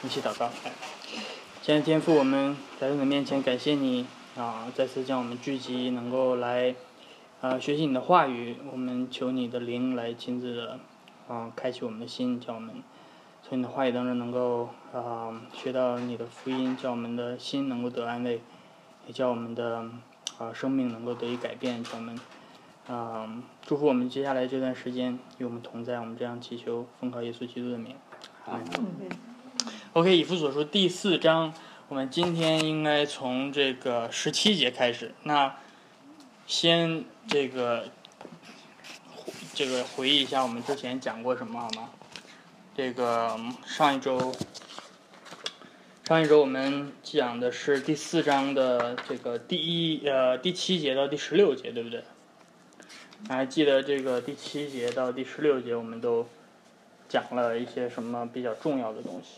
一起祷告。亲爱的天父，我们来到你的面前，感谢你再次将我们聚集，能够来学习你的话语。我们求你的灵来亲自的开启我们的心，叫我们从你的话语当中能够学到你的福音，叫我们的心能够得安慰，也叫我们的生命能够得以改变。叫我们祝福我们接下来这段时间与我们同在。我们这样祈求，奉靠耶稣基督的名。OK， 以弗所书第4章，我们今天应该从这个17节开始。那先这个回忆一下我们之前讲过什么好吗？这个上一周我们讲的是第4章的这个第7节到第16节，对不对？还记得这个第7节到第16节我们都讲了一些什么比较重要的东西？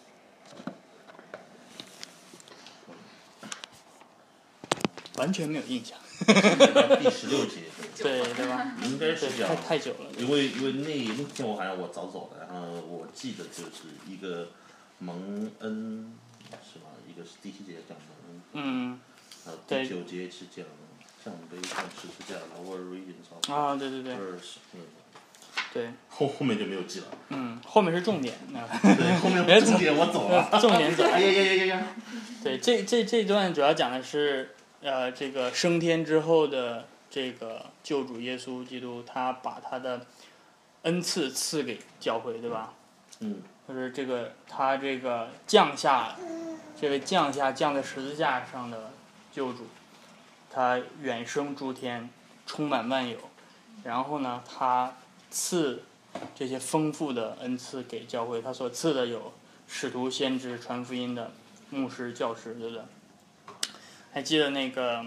完全没有印象。 第16节。 对吧？ 应该是这样。 太久了。 因为那天我好像我早走了，然后我记得就是一个蒙恩是吧？一个是第7节讲蒙恩。第9节是讲向杯上十字架 ，Our readings。 对。对。 后面就没有记了。 后面是重点。 对，后面重点我走了。 重点走。 哎呀。 对，这段主要讲的是这个升天之后的这个救主耶稣基督，他把他的恩赐赐给教会，对吧？就是他这个降下降在十字架上的救主，他远升诸天，充满万有。然后呢，他赐这些丰富的恩赐给教会，他所赐的有使徒、先知、传福音的牧师、教师，对不对？还记得那个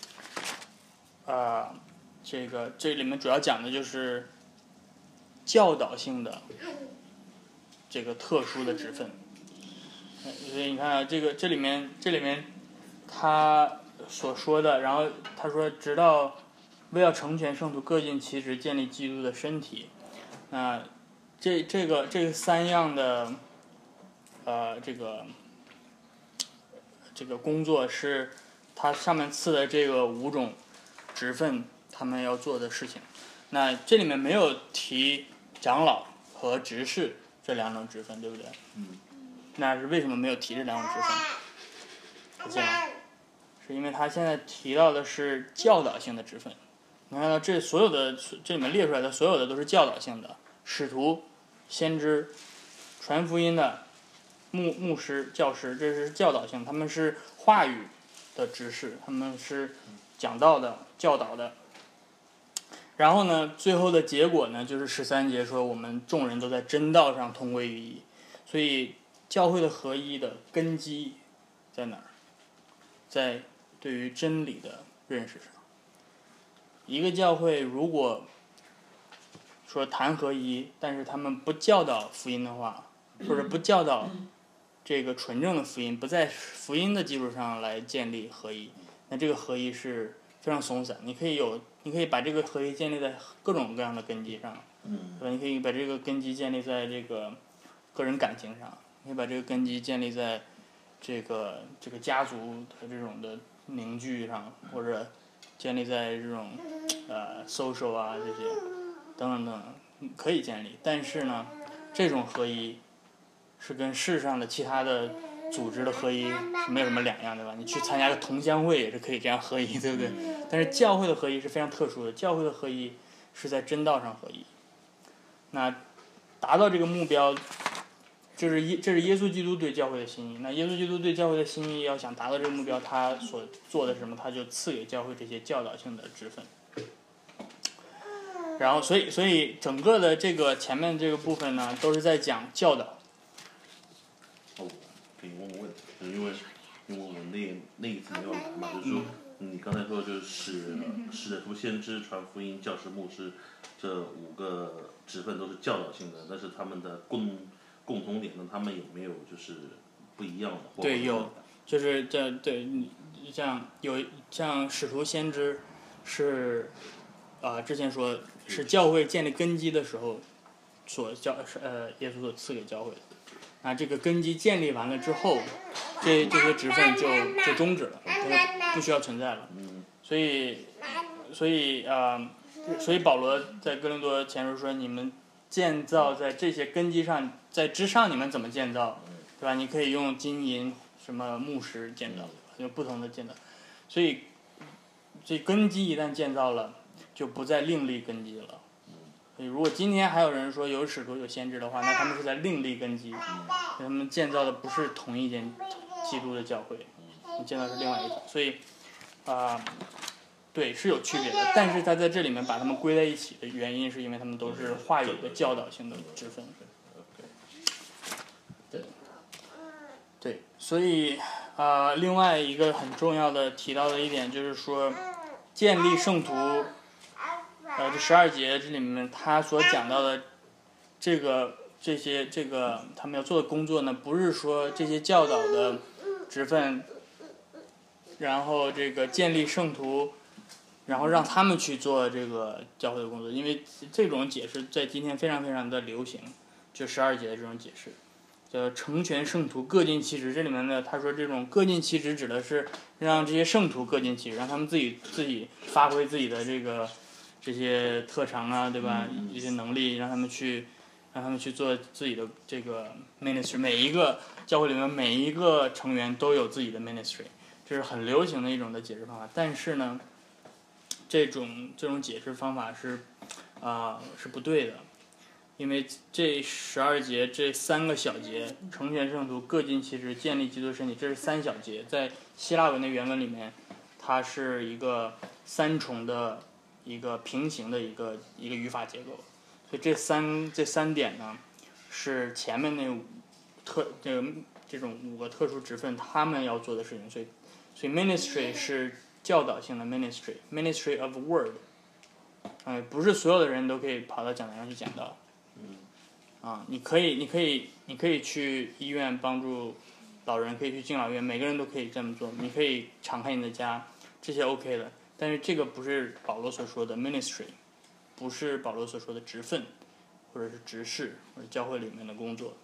这里面主要讲的就是教导性的这个特殊的职分。所以你看这里面他所说的，然后他说直到为要成全圣徒，各尽其职，建立基督的身体。那这3样的这个工作是他上面赐的这个5种职分他们要做的事情。那这里面没有提长老和执事这2种职分，对不对？那是为什么没有提这2种职分？是因为他现在提到的是教导性的职分。你看到这里面列出来的所有的都是教导性的，使徒、先知、传福音的牧师、教师，这是教导性，他们是话语的执事，他们是讲道的、教导的。然后呢，最后的结果呢，就是13节说我们众人都在真道上同归于一。所以教会的合一的根基在哪儿？在对于真理的认识上。一个教会如果说谈合一，但是他们不教导福音的话，或者不教导这个纯正的福音，不在福音的基础上来建立合一，那这个合一是非常松散。你可以把这个合一建立在各种各样的根基上，对吧？你可以把这个根基建立在这个个人感情上，你可以把这个根基建立在这个家族的这种的凝聚上，或者建立在这种social 这些等等可以建立。但是呢，这种合一是跟世上的其他的组织的合一是没有什么两样，对吧？你去参加个同乡会也是可以这样合一，对不对？但是教会的合一是非常特殊的，教会的合一是在真道上合一。那达到这个目标，这是耶稣基督对教会的心意。那耶稣基督对教会的心意，要想达到这个目标，他所做的是什么？他就赐给教会这些教导性的职分。然后，所以整个的这个前面这个部分呢，都是在讲教导。 可以问我问题，因为我那一次没有来嘛，就是说你刚才说就是使徒、先知、传福音、教师、牧师这5个职分都是教导性的，但是他们的共同点呢，他们有没有就是不一样的？ 对，有，就是像使徒、先知是之前说是教会建立根基的时候所耶稣所赐给教会的。 啊，这个根基建立完了之后，这些职分就终止了，它就不需要存在了。所以保罗在哥林多前书说，你们建造在这些根基上，在之上你们怎么建造，对吧？你可以用金银什么木石建造，有不同的建造。所以这根基一旦建造了，就不再另立根基了。所以如果今天还有人说有使徒有先知的话，那他们是在另立根基，他们建造的不是同一间基督的教会，建造的是另外一种。所以对，是有区别的，但是他在这里面把他们归在一起的原因，是因为他们都是话语的教导性的职分。对，所以另外一个很重要的提到的一点就是说，建立圣徒，这12节这里面他所讲到的这个他们要做的工作呢，不是说这些教导的职分，然后这个建立圣徒，然后让他们去做这个教会的工作，因为这种解释在今天非常非常的流行，就12节的这种解释。叫成全圣徒各尽其职，这里面呢，他说这种各尽其职指的是让这些圣徒各尽其职，让他们自己发挥自己的这些特长啊，对吧？一些能力，让他们去做自己的这个 ministry。每一个教会里面每一个成员都有自己的 ministry， 这是很流行的一种的解释方法。但是呢，这种解释方法是不对的。因为这12节这3个小节，成全圣徒各尽其职，建立基督身体，这是3小节，在希腊文的原文里面，它是一个3重的一个平行的一个语法结构。所以这三点呢，是前面这种5个特殊职分他们要做的事情。所以 ministry 是教导性的 ministry of word， 不是所有的人都可以跑到讲台上去讲道。你可以去医院帮助老人，可以去敬老院，每个人都可以这么做。你可以敞开你的家，这些 OK 的。但是这个不是保罗所说的 ministry， 不是保罗所说的职分，或者是执事，或者教会里面的工作。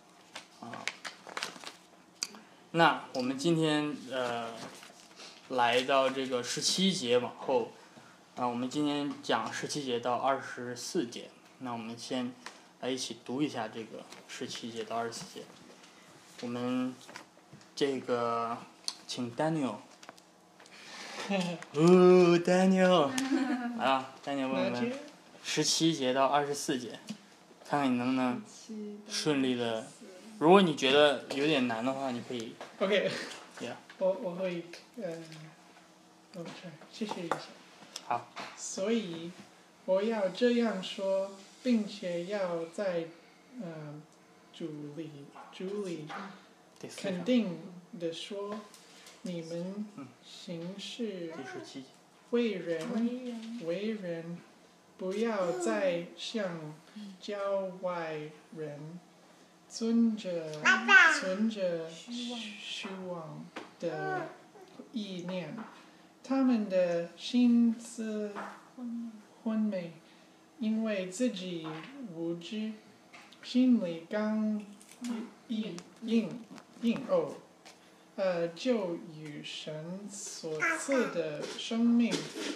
那我们今天来到这个17节往后，我们今天讲17节到24节。那我们先来一起读一下这个17节到24节。我们这个请 Daniel，Daniel， 来啊 ，Daniel 为我们17节到24节，看看你能不能顺利的。如果你觉得有点难的话，你可以。 OK。Yeah。我会谢谢一下。 好。 所以我要这样说，并且要在主里肯定的说，你们行事为人，不要再像教外人，存着虚妄的意念，他们的心思昏昧，因为自己无知，心里刚硬就与神所赐的生命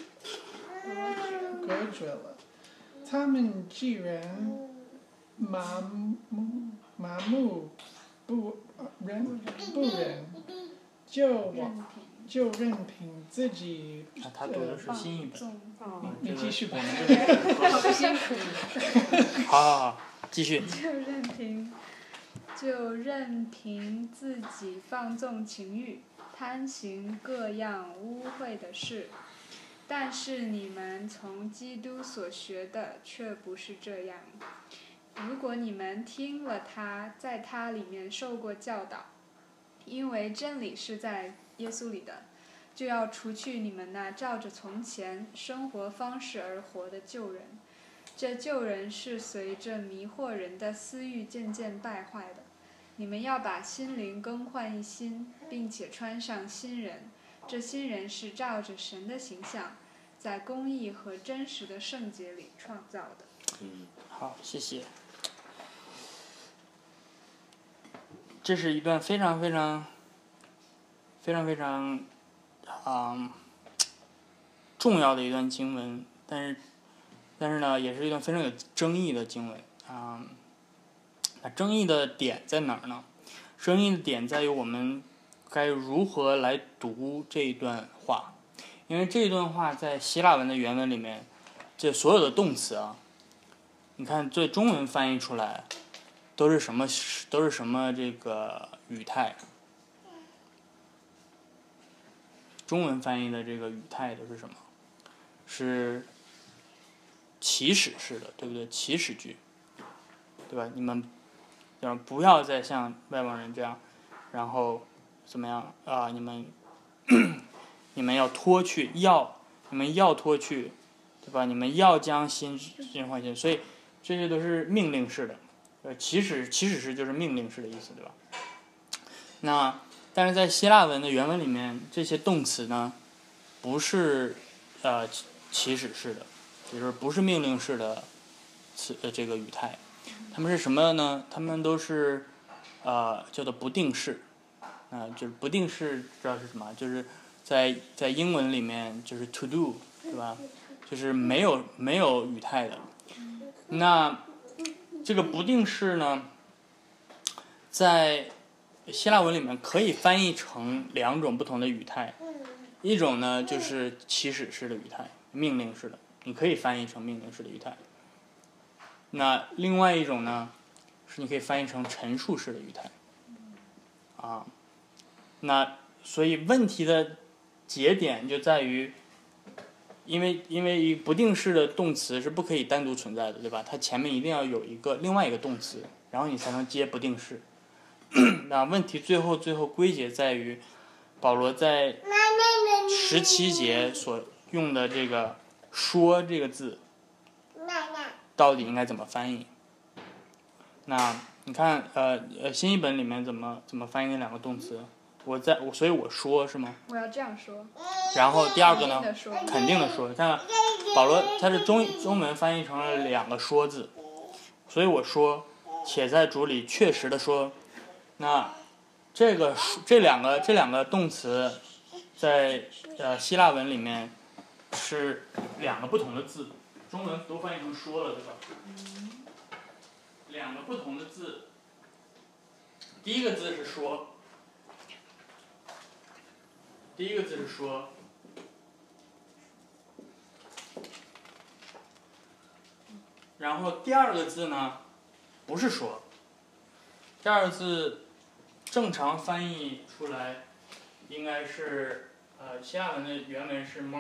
隔绝了。他们既然麻木不仁，就任凭自己。 他读的是新译本。 你继续吧。 好辛苦。 好，继续。 就任凭自己放纵情欲，贪行各样污秽的事。但是你们从基督所学的却不是这样。如果你们听了他，在他里面受过教导，因为真理是在耶稣里的，就要除去你们那照着从前生活方式而活的旧人。这旧人是随着迷惑人的私欲渐渐败坏的。你们要把心灵更换一新，并且穿上新人。这新人是照着神的形象，在公义和真实的圣洁里创造的。 好，谢谢。 这是一段非常重要的一段经文，但是呢，也是一段非常有争议的经文那争议的点在哪儿呢？争议的点在于我们该如何来读这一段话，因为这一段话在希腊文的原文里面，这所有的动词啊，你看这中文翻译出来都是什么这个语态？中文翻译的这个语态都是什么？是祈使式的，对不对？祈使句，对吧？你们不要再像外邦人这样，然后怎么样啊？你们要脱去，你们要脱去，对吧？你们要将心换心，所以这些都是命令式的。祈使式就是命令式的意思，对吧？但是在希腊文的原文里面，这些动词呢，不是祈使式的，也就是不是命令式的这个语态，它们是什么呢？它们都是叫做不定式，就是不定式知道是什么？就是在英文里面就是 to do， 对吧？就是没有语态的。那这个不定式呢，在希腊文里面可以翻译成2种不同的语态，一种呢就是祈使式的语态，命令式的，你可以翻译成命令式的语态。那另外一种呢，是你可以翻译成陈述式的语态。那所以问题的节点就在于，因为不定式的动词是不可以单独存在的，对吧？它前面一定要有另外一个动词，然后你才能接不定式。那问题最后归结在于，保罗在17节所用的这个“说”这个字，到底应该怎么翻译？那你看，新译本里面怎么翻译那2个动词？所以我说是吗？ 我要这样说。 然后第二个呢？ 肯定的说。 你看，保罗他是中文翻译成了2个说字，所以我说，且在主里确实的说。那这两个动词，在希腊文里面是2个不同的字，中文都翻译成说了，对吧？2个不同的字，第一个字是说，然后第二个字呢，不是说，第二个字正常翻译出来应该是希腊文的原文是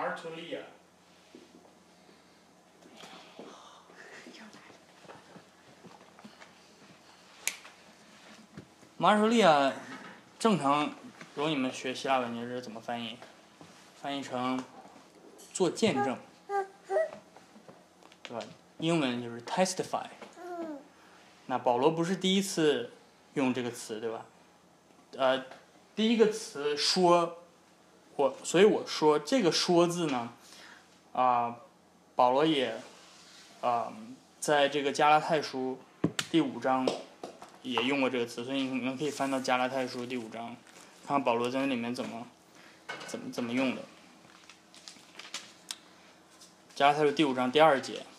martulia。martulia 正常，如果你们学希腊文，你是怎么翻译？翻译成做见证，对吧？英文就是 testify。那保罗不是第一次用这个词，对吧？第一个词说，所以我说这个说字呢，保罗也在这个加拉太书第5章也用过这个词，所以你们可以翻到加拉太书第5章，看看保罗在那里面怎么用的。加拉太书第5章第2节，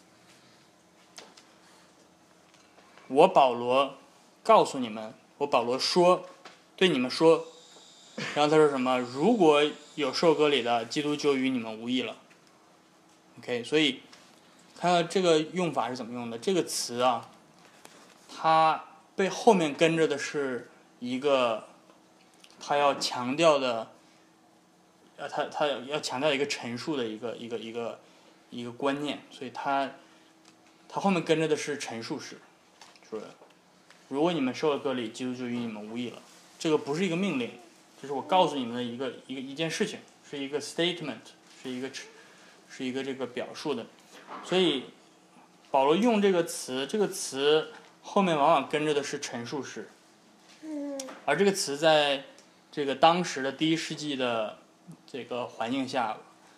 我保罗告诉你们，我保罗说，对你们说，然后他说什么？如果有受割礼的，基督就与你们无异了。OK， 所以看到这个用法是怎么用的？这个词啊，它背后面跟着的是一个他要强调的，他要强调一个陈述的一个观念，所以他后面跟着的是陈述式，说如果你们受了割礼，基督就与你们无异了。这个不是一个命令，这是我告诉你们的一件事情，是一个 statement， 是一个这个表述的。所以保罗用这个词后面往往跟着的是陈述式，而这个词在这个当时的第1世纪的这个环境下，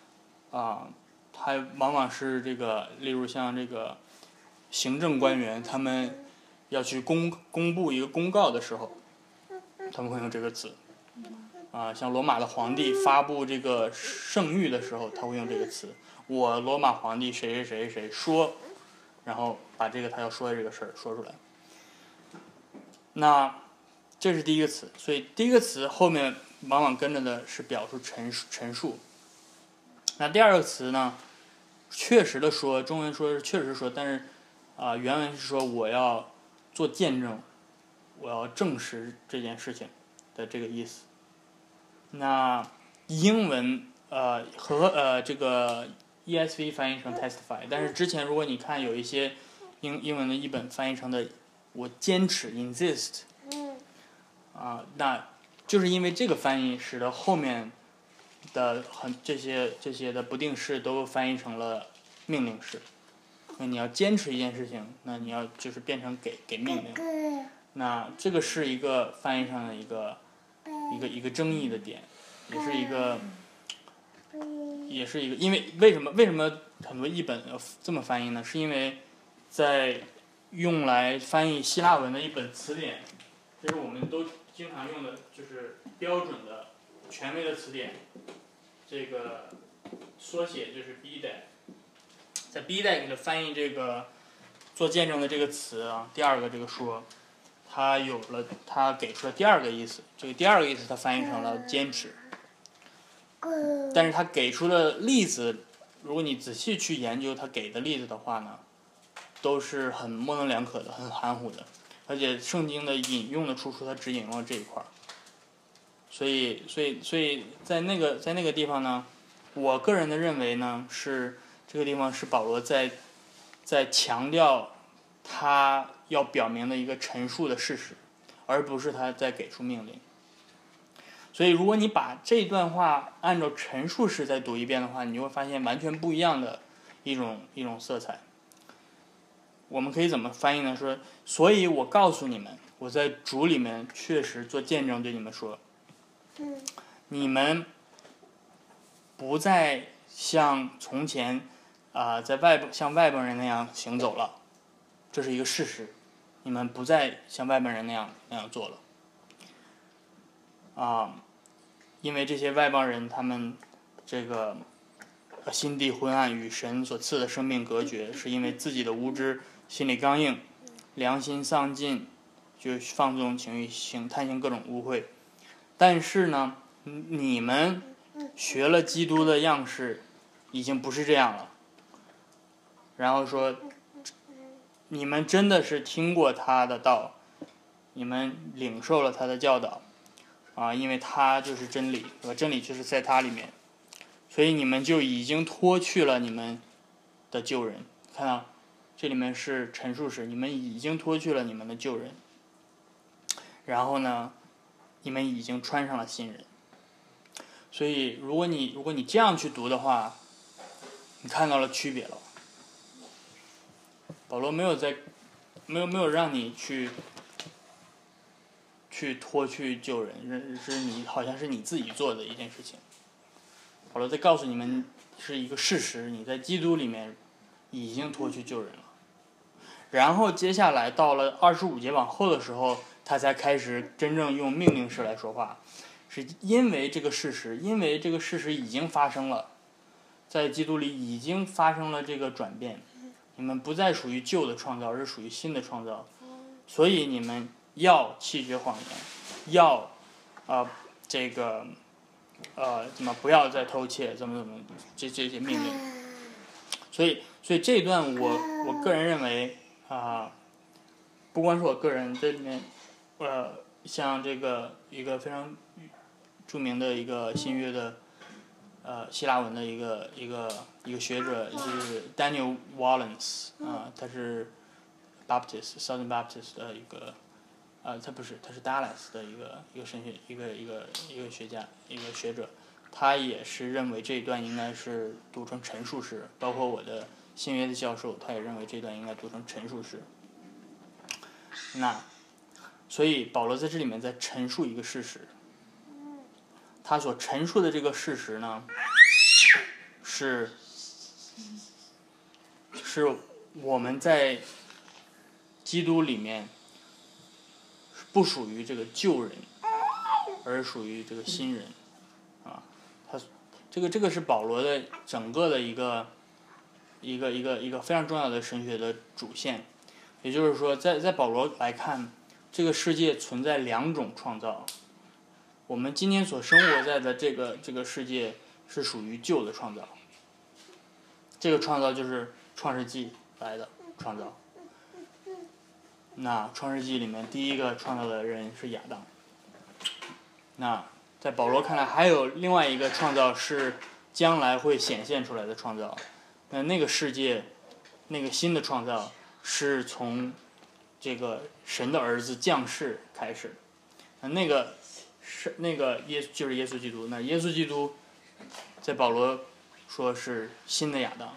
它往往是这个，例如像这个行政官员他们要去公布一个公告的时候， 他们会用这个词。像罗马的皇帝发布这个圣谕的时候，他会用这个词。我罗马皇帝谁谁谁谁说，然后把这个他要说的这个事儿说出来。那这是第一个词，所以第一个词后面往往跟着的是表述陈述。那第二个词呢，确实的说，中文说是确实说，但是原文是说我要做见证，我要证实这件事情的这个意思。那英文和这个 ESV 翻译成 testify， 但是之前如果你看有一些英文的译本翻译成的我坚持 insist， 那就是因为这个翻译使得后面的这些的不定式都翻译成了命令式。那你要坚持一件事情，那你要就是变成给命令。那这个是一个翻译上的一个争议的点，也是一个，因为为什么很多译本要这么翻译呢？是因为在用来翻译希腊文的一本词典，这是我们都经常用的，就是标准的权威的词典，这个缩写就是 BDAC， 在 BDAC 里翻译这个做见证的这个词第二个这个说。他给出了第二个意思，这个第二个意思他翻译成了坚持，但是他给出的例子，如果你仔细去研究他给的例子的话呢，都是很模棱两可的，很含糊的，而且圣经的引用的出处他只引用了这一块，所以在那个地方呢，我个人的认为呢是这个地方是保罗在强调他要表明的一个陈述的事实，而不是他在给出命令。所以如果你把这段话按照陈述式再读一遍的话，你就会发现完全不一样的一种色彩。我们可以怎么翻译呢？说，所以我告诉你们，我在主里面确实做见证对你们说，你们不再像从前像外邦人那样行走了，这是一个事实。你们不再像外邦人那样做了，因为这些外邦人他们这个心地昏暗，与神所赐的生命隔绝，是因为自己的无知，心里刚硬，良心丧尽，就放纵情欲，贪行各种污秽。但是呢，你们学了基督的样式，已经不是这样了。然后说，你们真的是听过他的道，你们领受了他的教导，因为他就是真理，真理就是在他里面，所以你们就已经脱去了你们的旧人。看到这里面是陈述时，你们已经脱去了你们的旧人，然后呢，你们已经穿上了新人。所以如果你这样去读的话，你看到了区别了。保罗没有让你去脱去旧人，是你好像是你自己做的一件事情。保罗在告诉你们是一个事实，你在基督里面已经脱去旧人了。然后接下来到了25节往后的时候，他才开始真正用命令式来说话，是因为这个事实已经发生了，在基督里已经发生了这个转变。你们不再属于旧的创造，而是属于新的创造，所以你们要弃绝谎言，要不要再偷窃，怎么这些命令。所以这一段我个人认为不光是我个人，这里面像这个一个非常著名的一个新约的希腊文的一个学者，就是 Daniel Wallens， 他是 Southern Baptist 的一个他不是，他是 Dallas 的一个神学一个学家一个学者，他也是认为这一段应该是读成陈述式，包括我的新约的教授，他也认为这段应该读成陈述式。所以保罗在这里面在陈述一个事实，他所陈述的这个事实呢，是我们在基督里面不属于这个旧人， 而是属于这个新人，啊，他这个是保罗的整个的一个非常重要的神学的主线，也就是说，在保罗来看，这个世界存在两种创造，我们今天所生活在的这个世界是属于旧的创造，这个创造就是创世纪来的创造。那创世纪里面第一个创造的人是亚当。那在保罗看来，还有另外一个创造是将来会显现出来的创造。那个世界，那个新的创造是从这个神的儿子降世开始。那个就是耶稣基督。那耶稣基督在保罗说是新的亚当。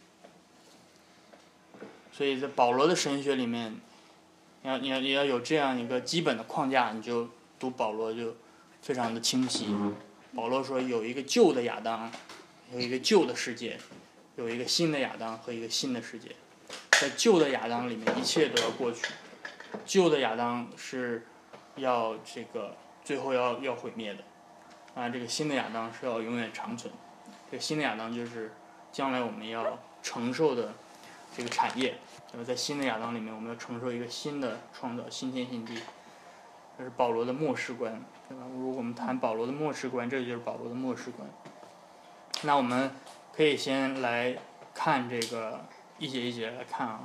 所以在保罗的神学里面，你要有这样一个基本的框架，你就读保罗就非常的清晰。保罗说有一个旧的亚当，有一个旧的世界，有一个新的亚当和一个新的世界。在旧的亚当里面，一切都要过去。旧的亚当是要这个最后要毁灭的，啊，这个新的亚当是要永远长存。这个新的亚当就是将来我们要承受的这个产业。那么在新的亚当里面，我们要承受一个新的创造，新天新地。这是保罗的末世观，对吧？如果我们谈保罗的末世观，这就是保罗的末世观。那我们可以先来看这个一节一节来看啊。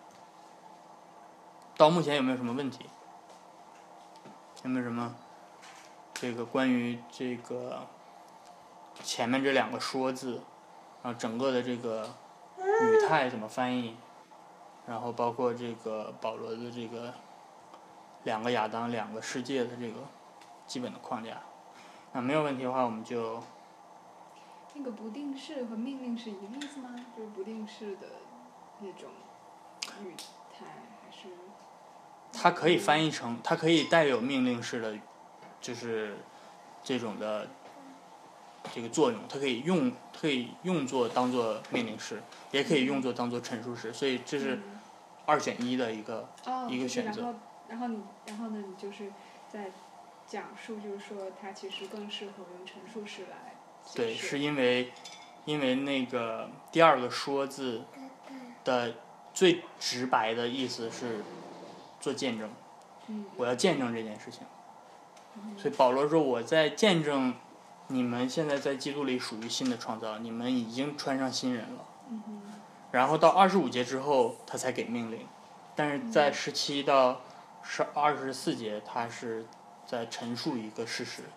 到目前有没有什么问题？有没有什么这个关于这个前面这两个说字，然后整个的这个语态怎么翻译？然后包括这个保罗的这个两个亚当两个世界的这个基本的框架。那没有问题的话，我们就那个不定式和命令是一个意思吗？就是不定式的那种语态，还是？ 它可以翻译成，它可以带有命令式的，就是这种的这个作用，它可以用作当做命令式，也可以用作当做陈述式，所以这是2选1的一个选择。 然后呢，你就是在讲述，就是说它其实更适合用陈述式来解释。 对，是因为那个第二个说字的最直白的意思是做见证，我要见证这件事情。所以保罗说我在见证你们现在在基督里属于新的创造，你们已经穿上新人了。然后到25节之后他才给命令，但是在17到24节他是在陈述一个事实。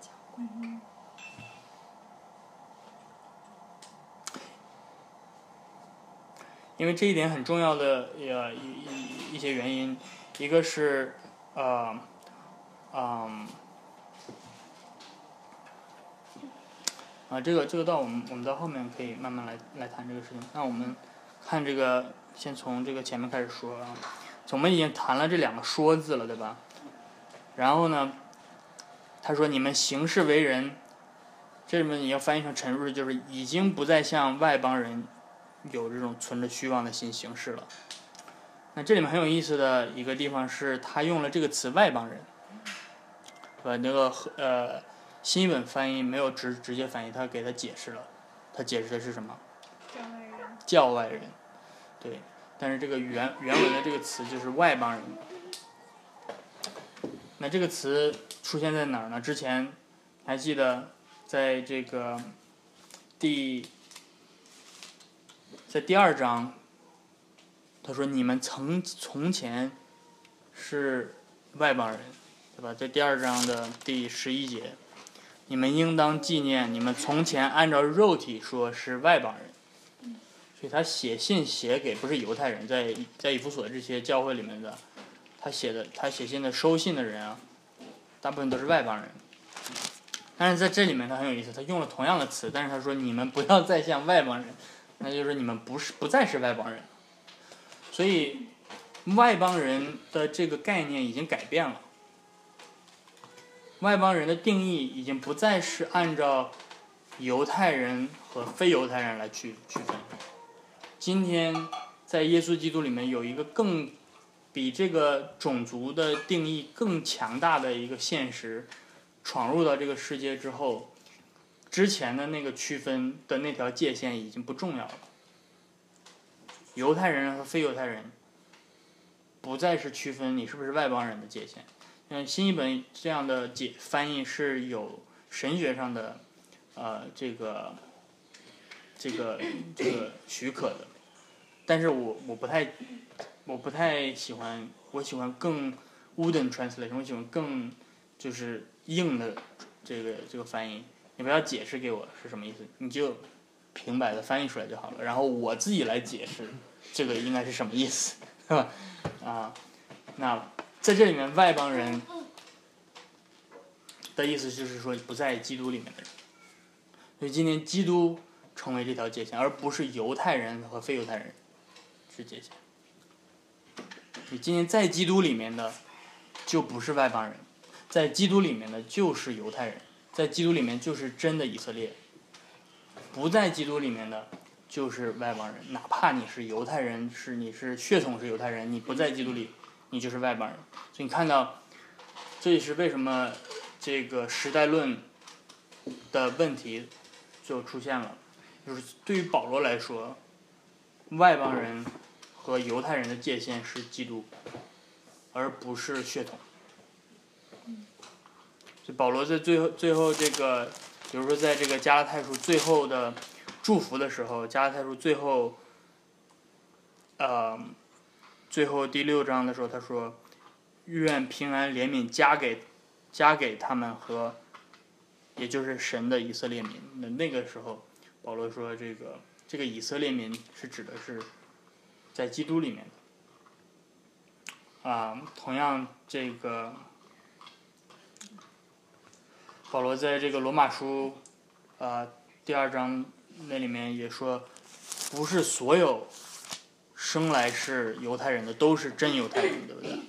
因为这一点很重要的一些原因，一个是这个到我们到后面可以慢慢来谈这个事情。那我们看这个，先从这个前面开始说啊。我们已经谈了这两个说字了，对吧？然后呢，他说你们行事为人，这里面你要翻译成陈述，就是已经不再像外邦人有这种存着虚妄的心行事了。那这里面很有意思的一个地方是，他用了这个词外邦人，那个新译本翻译没有直接翻译，他给他解释了，他解释的是什么？教外人，对。但是这个原文的这个词就是外邦人。那这个词出现在哪儿呢？之前还记得在这个在第2章，他说你们从前是外邦人，对吧？在第2章的第11节，你们应当纪念你们从前按照肉体说是外邦人。所以他写信写给不是犹太人，在以弗所这些教会里面的，他写信的收信的人啊，大部分都是外邦人。但是在这里面他很有意思，他用了同样的词，但是他说你们不要再像外邦人，那就是你们不再是外邦人。所以外邦人的这个概念已经改变了，外邦人的定义已经不再是按照犹太人和非犹太人来区分。今天在耶稣基督里面有一个比这个种族的定义更强大的一个现实， 闯入到这个世界之后，之前的那个区分的那条界限已经不重要了。犹太人和非犹太人不再是区分你是不是外邦人的界限。新译本这样的翻译是有神学上的这个许可的，但是我不太喜欢，我喜欢更 wooden translation， 我喜欢更就是硬的这个翻译。你不要解释给我是什么意思，你就平白的翻译出来就好了，然后我自己来解释这个应该是什么意思，是吧？那在这里面外邦人的意思就是说不在基督里面的人，所以今天基督成为这条界限，而不是犹太人和非犹太人是界限。你今天在基督里面的就不是外邦人，在基督里面的就是犹太人，在基督里面就是真的以色列，不在基督里面的就是外邦人。哪怕你是犹太人，你是血统是犹太人，你不在基督里，你就是外邦人。所以你看到，这也是为什么这个时代论的问题就出现了，就是对于保罗来说，外邦人和犹太人的界限是基督，而不是血统。所以保罗在最后这个，比如说在这个加拉太书最后的祝福的时候，加拉太书最后第6章的时候，他说：“愿平安怜悯加给他们和，也就是神的以色列民。”那个时候，保罗说这个以色列民是指的是在基督里面的。同样这个保罗在这个罗马书第2章那里面也说，不是所有生来是犹太人的都是真犹太人，对不对？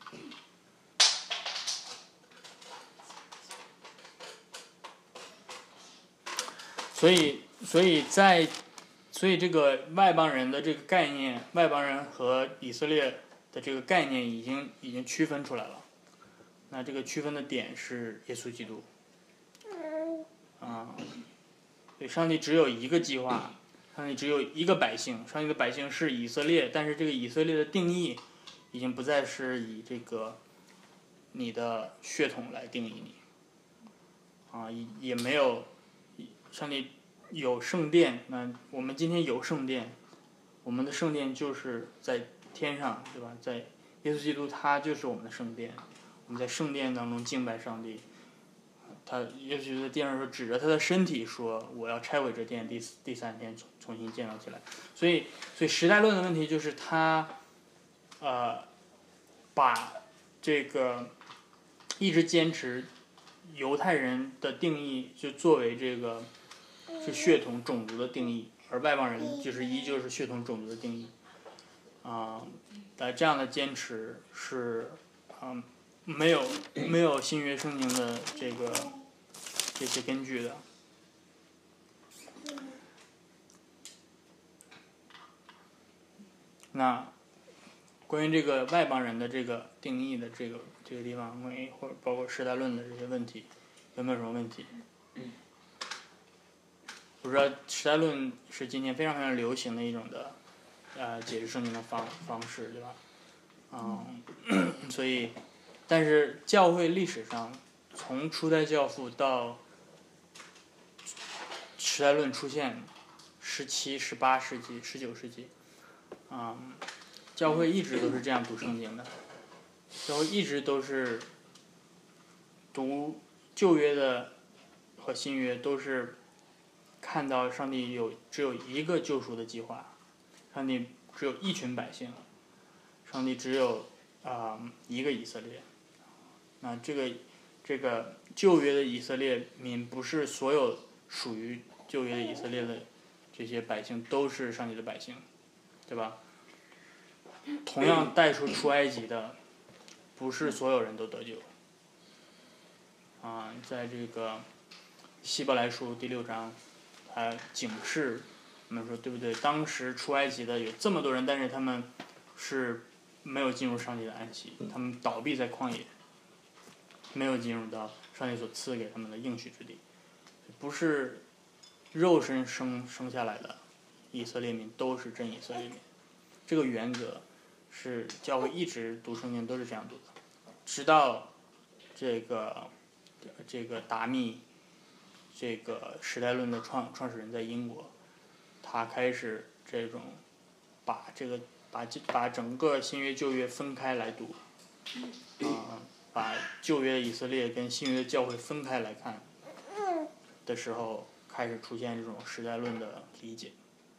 所以这个外邦人的这个概念，外邦人和以色列的这个概念已经区分出来了。那这个区分的点是耶稣基督。对，上帝只有一个计划，上帝只有一个百姓，上帝的百姓是以色列，但是这个以色列的定义已经不再是以这个你的血统来定义你，也没有上帝有圣殿。那我们今天有圣殿，我们的圣殿就是在天上，对吧？在耶稣基督他就是我们的圣殿，我们在圣殿当中敬拜上帝。耶稣在殿上说，指着他的身体说：“我要拆毁这殿，第3天重新建造起来。”所以时代论的问题就是他把这个一直坚持犹太人的定义就作为这个是血统种族的定义，而外邦人就是依旧是血统种族的定义。这样的坚持是没有新约圣经的这些根据的。那关于这个外邦人的这个定义的这个地方，或者包括时代论的这些问题，有没有什么问题？我知道时代论是今天非常非常流行的一种的解释圣经的方式，对吧？所以，但是教会历史上，从初代教父到时代论出现，17、18世纪、19世纪，教会一直都是这样读圣经的。教会一直都是读旧约的和新约，都是看到上帝只有一个救赎的计划，上帝只有一群百姓，上帝只有一个以色列。那这个旧约的以色列民，不是所有属于旧约的以色列的这些百姓都是上帝的百姓，对吧？同样带出埃及的，不是所有人都得救。在这个希伯来书第6章，警示我们说，对不对？当时出埃及的有这么多人，但是他们是没有进入上帝的安息，他们倒闭在旷野。 没有进入到上帝所赐给他们的应许之地，不是肉身生下来的以色列民都是真以色列民。这个原则是教会一直读圣经都是这样读的，直到这个达密这个时代论的创始人在英国，他开始这种把整个新约旧约分开来读，把旧约以色列跟新约教会分开来看的时候，开始出现这种时代论的理解。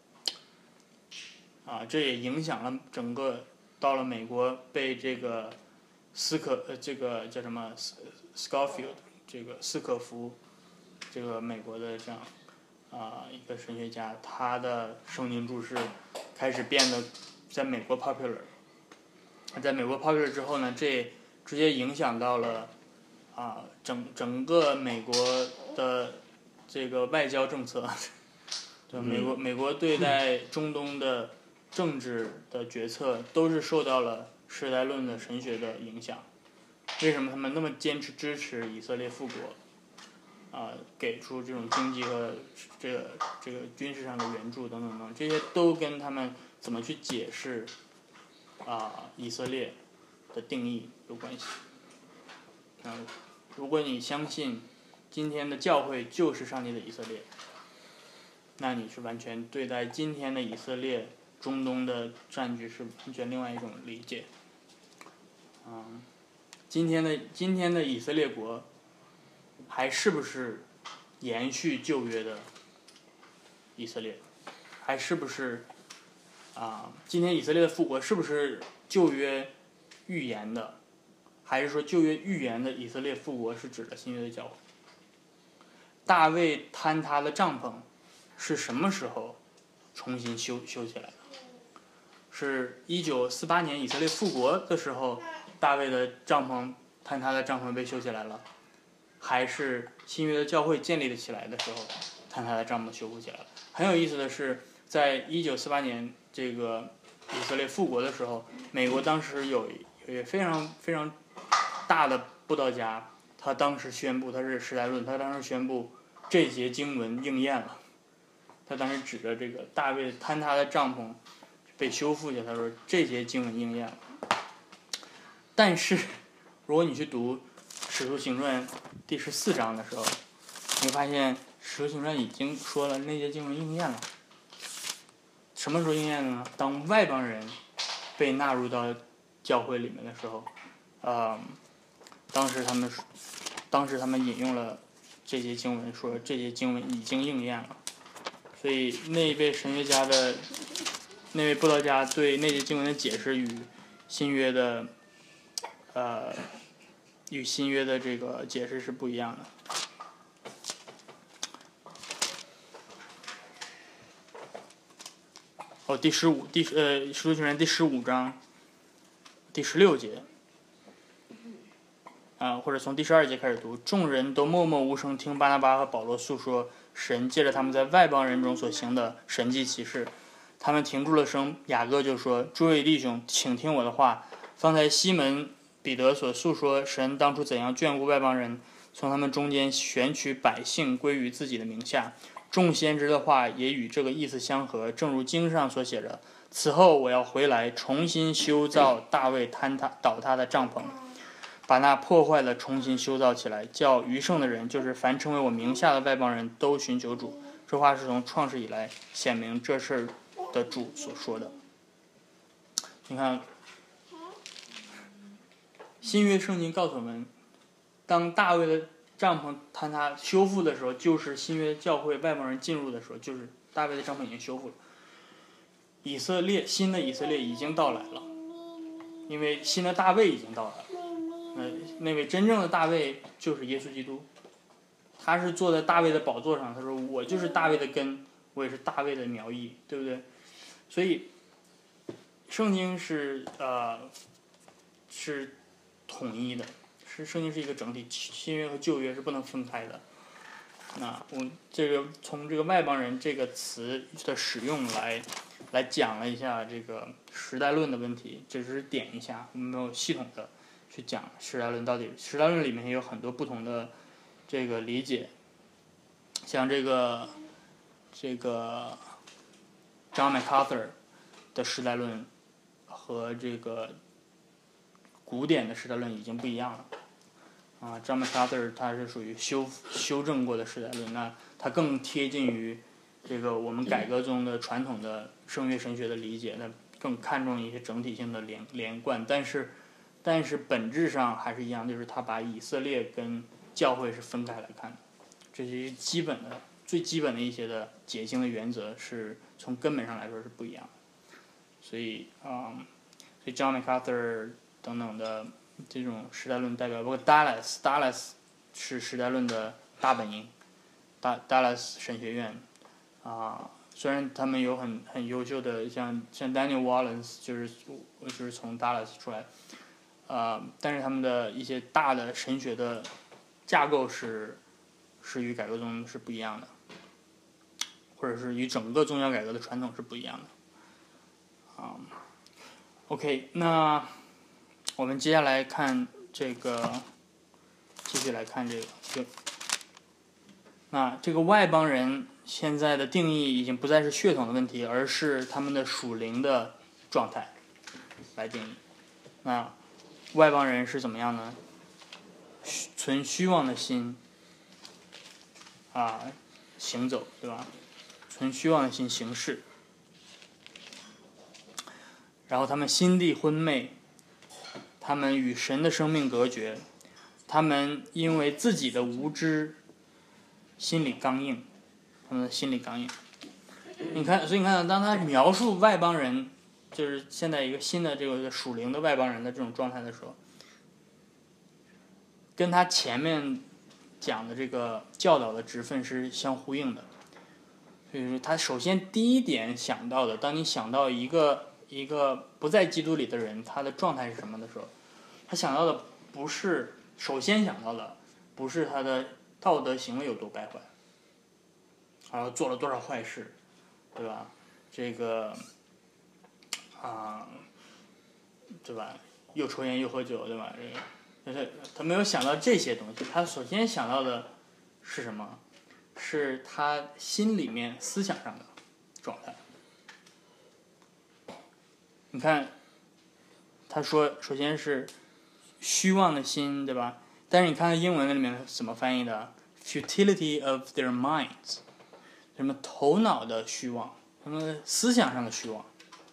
这也影响了整个到了美国被这个这个叫什么 Scofield 这个斯可夫这个美国的这样一个神学家，他的圣经注释开始变得在美国 popular。在美国 popular 之后呢，这直接影响到了整个美国的这个外交政策。对，美国对待中东的政治的决策都是受到了时代论的神学的影响。为什么他们那么坚持支持以色列复国？给出这种经济和这个军事上的援助等等等，这些都跟他们怎么去解释以色列的定义有关系。如果你相信今天的教会就是上帝的以色列，那你是完全对待今天的以色列中东的战局是完全另外一种理解。今天的以色列国还是不是延续旧约的以色列？还是不是今天以色列的复国是不是旧约预言的？还是说旧约预言的以色列复国是指的新约的教会？大卫坍塌的帐篷是什么时候重新修起来的？是1948年以色列复国的时候，大卫的坍塌的帐篷被修起来了，还是新约的教会建立起来的时候，坍塌的帐篷修复起来了？很有意思的是，在1948年这个以色列复国的时候，美国当时有一个非常非常大的布道家，他当时宣布，他是时代论，他当时宣布这节经文应验了。他当时指着这个大卫坍塌的帐篷被修复去，他说这节经文应验了。但是如果你去读《使徒行传》第14章的时候，你会发现《使徒行传》已经说了那节经文应验了。什么时候应验的呢？当外邦人被纳入到教会里面的时候，当时他们引用了这节经文，说这节经文已经应验了。所以那位神学家的那位布道家对那节经文的解释与新约的这个解释是不一样的。使徒行传第15章第16节，或者从第12节开始读，众人都默默无声听巴拿巴和保罗诉说神借着他们在外邦人中所行的神迹奇事。他们停住了声，雅各就说：“诸位弟兄，请听我的话。方才西门彼得所诉说神当初怎样眷顾外邦人，从他们中间选取百姓归于自己的名下。众先知的话也与这个意思相合，正如经上所写着：此后我要回来，重新修造大卫倒塌的帐篷，把那破坏的重新修造起来，叫余剩的人，就是凡称为我名下的外邦人都寻求主。”这话是从创世以来显明这事的主所说的。你看，新约圣经告诉我们，当大卫的帐篷坍塌修复的时候，就是新约教会外邦人进入的时候，就是大卫的帐篷已经修复了。新的以色列已经到来了，因为新的大卫已经到来了。那位真正的大卫就是耶稣基督，他是坐在大卫的宝座上，他说我就是大卫的根，我也是大卫的苗裔，对不对？所以圣经是统一的，圣经是一个整体，新约和旧约是不能分开的。从这个外邦人这个词的使用来讲了一下这个时代论的问题，只是点一下，我们没有系统的去讲时代论到底，时代论里面也有很多不同的这个理解，像这个 John MacArthur 的时代论和这个古典的时代论已经不一样了。John MacArthur 他是属于修正过的时代论，那他更贴近于这个我们改革中的传统的声乐神学的理解，那更看重一些整体性的连贯，但是本质上还是一样，就是他把以色列跟教会是分开来看的，这些最基本的一些的解经的原则是从根本上来说是不一样的。所以 John MacArthur 等等的这种时代论代表，包括 Dallas 是时代论的大本营，Dallas 神学院虽然他们有很优秀的像 Daniel Wallace 就是从 Dallas 出来，但是他们的一些大的神学的架构是与改革宗是不一样的，或者是与整个宗教改革的传统是不一样的。OK， 那我们接下来看这个，继续来看这个。那这个外邦人现在的定义已经不再是血统的问题，而是他们的属灵的状态来定义。那外邦人是怎么样呢？存虚妄的心行走，对吧？存虚妄的心行事，然后他们心地昏昧，他们与神的生命隔绝，他们因为自己的无知，心里刚硬，他们的心里刚硬。所以你看，当他描述外邦人，就是现在一个新的这个属灵的外邦人的这种状态的时候，跟他前面讲的这个教导的职分是相呼应的。所以说，他首先第一点想到的，当你想到一个不在基督里的人，他的状态是什么的时候，他想到的首先想到的不是他的道德行为有多败坏，然后做了多少坏事，对吧？这个对吧？又抽烟又喝酒，对吧？他没有想到这些东西，他首先想到的是什么？是他心里面思想上的状态。你看，他说首先是虚妄的心，对吧？但是你看英文里面怎么翻译的 ？Futility of their minds， 什么头脑的虚妄，什么思想上的虚妄，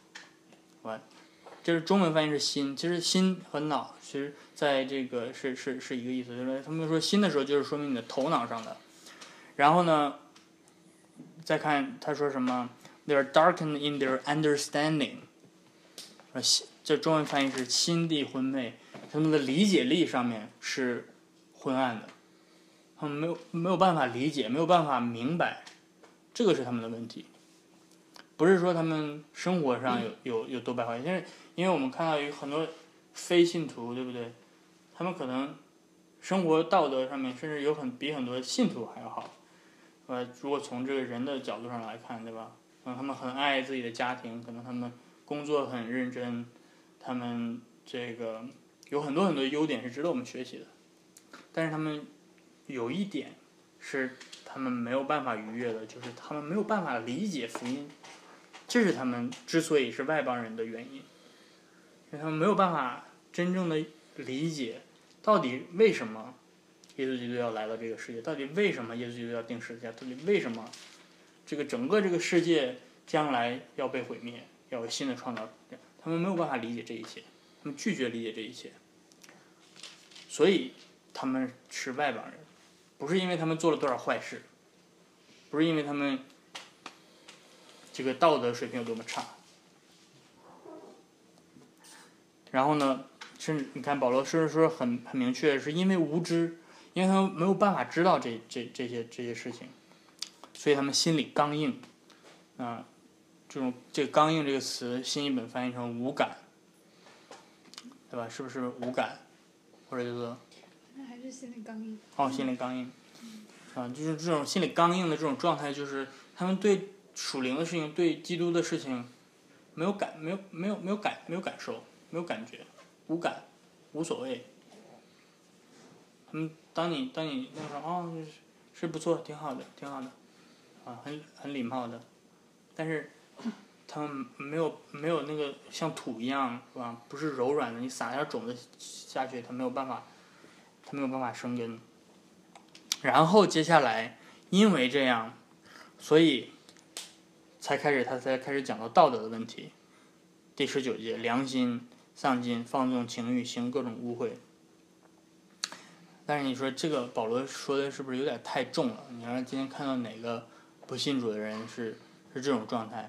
就是中文翻译是心，其实心和脑其实在这个是一个意思，就是他们说心的时候就是说明你的头脑上的。然后呢，再看他说什么 ，They are darkened in their understanding， 这中文翻译是心地昏昧，他们的理解力上面是昏暗的，他们没有办法理解，没有办法明白，这个是他们的问题，不是说他们生活上有多败坏，因为我们看到有很多非信徒，对不对？他们可能生活道德上面甚至比很多信徒还要好。如果从这个人的角度上来看，对吧？可能他们很爱自己的家庭，可能他们工作很认真，他们这个有很多优点是值得我们学习的。但是他们有一点是他们没有办法逾越的，就是他们没有办法理解福音，这是他们之所以是外邦人的原因，因为他们没有办法真正的理解到底为什么耶稣基督要来到这个世界，到底为什么耶稣基督要定十字架，到底为什么整个这个世界将来要被毁灭，要有新的创造，他们没有办法理解这一切，他们拒绝理解这一切，所以他们是外邦人，不是因为他们做了多少坏事，不是因为他们这个道德水平有多么差。然后呢，甚至你看保罗说很明确，是因为无知，因为他们没有办法知道这些事情，所以他们心里刚硬。这个刚硬这个词，新译本翻译成无感，对吧？是不是无感，或者叫做？ 那还是心里刚硬。 心里刚硬。就是这种心里刚硬的这种状态，就是他们对属灵的事情、对基督的事情没有感受，没有感觉，无无所谓。当你那个时候是不错，挺好的，很礼貌的，但是他们没有那个像土一样，是吧？不是柔软的，你撒点种子下去，它没有办法生根。然后接下来，因为这样，所以他才开始讲到道德的问题。第19节，良心丧尽，放纵情欲，行各种污秽。但是你说这个保罗说的是不是有点太重了？你让今天看到哪个不信主的人是这种状态？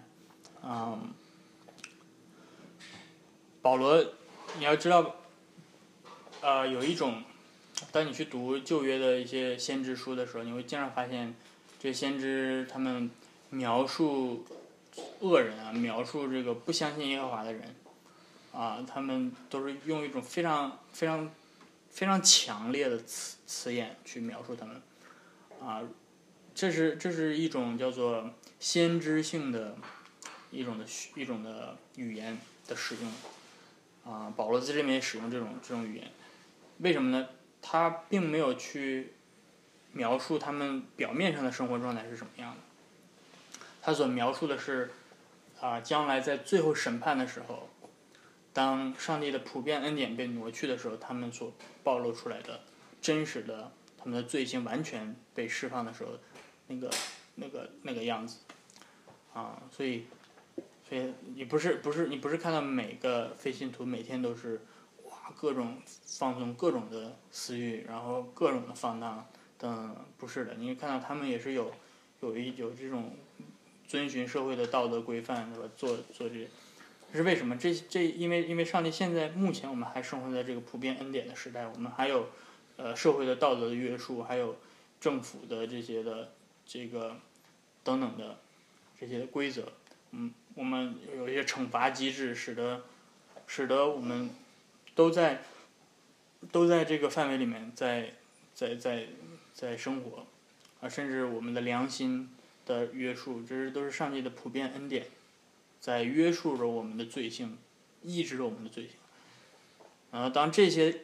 保罗，你要知道，有一种，当你去读旧约的一些先知书的时候，你会经常发现，这先知他们描述恶人啊，描述这个不相信耶和华的人，他们都是用一种非常非常非常强烈的词眼去描述他们，这是一种叫做先知性的一种的语言的使用，保罗在这边也使用这种语言，为什么呢？他并没有去描述他们表面上的生活状态是什么样的，他所描述的是，将来在最后审判的时候，当上帝的普遍恩典被挪去的时候，他们所暴露出来的真实的他们的罪行完全被释放的时候，那个样子，所以你不是看到每个非信徒每天都是各种放纵各种的私欲，然后各种的放荡等，不是的，你看到他们也是有这种遵循社会的道德规范，对吧？做这是为什么？因为上帝现在目前我们还生活在这个普遍恩典的时代，我们还有社会的道德的约束，还有政府的这些的这个等等的这些规则，我们有一些惩罚机制，使得我们都在这个范围里面在生活，甚至我们的良心的约束，这都是上帝的普遍恩典，在约束着我们的罪性，抑制着我们的罪行。当这些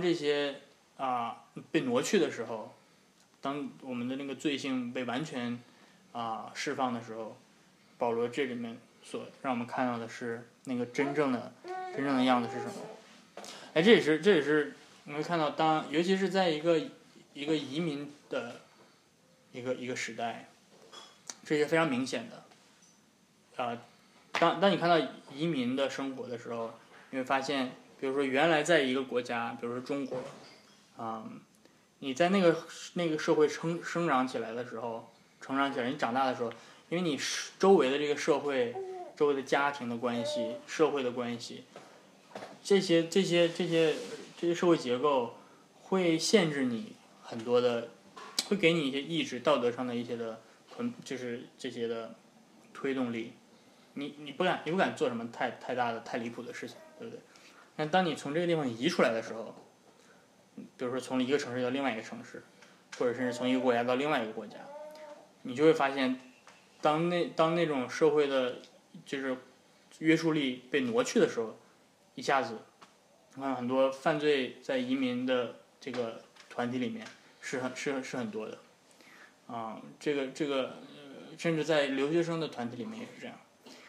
被挪去的时候，当我们的那个罪性被完全释放的时候，保罗这里面所让我们看到的是那个真正的样子是什么？这也是你会看到，尤其是在一个移民的一个时代，这是非常明显的。当你看到移民的生活的时候，你会发现，比如说原来在一个国家，比如说中国，你在那个社会生长起来的时候，你长大的时候，因为你周围的这个社会、周围的家庭的关系、社会的关系，这些社会结构会限制你很多的，会给你一些意志、道德上的一些的就是这些的推动力。你不敢做什么太大的、太离谱的事情，对不对？但当你从这个地方移出来的时候，比如说从一个城市到另外一个城市，或者甚至从一个国家到另外一个国家，你就会发现，当那种社会的就是约束力被挪去的时候，一下子，你看很多犯罪在移民的这个团体里面是很多的，这个甚至在留学生的团体里面也是这样。